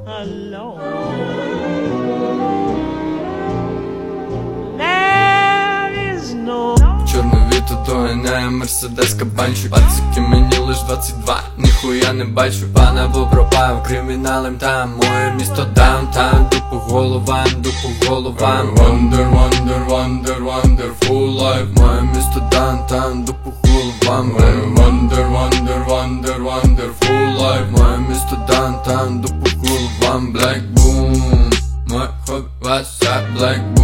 alone. There is no. Чорне віто доганяє мерседес кабанчик. Пацики, мені лиш 22, ніхуя не бачу. Пан або пропав криміналем там. Моє місто даунтаун, дупу головам, дупу головам. Wonder, wonder, wonder, wonderful life. Моє місто даунтаун, дупу головам. Wonder, wonder, wonder, wonderful life. Моє місто даунтаун, дупу головам. Black boom, моє хобі, what's up, black boom.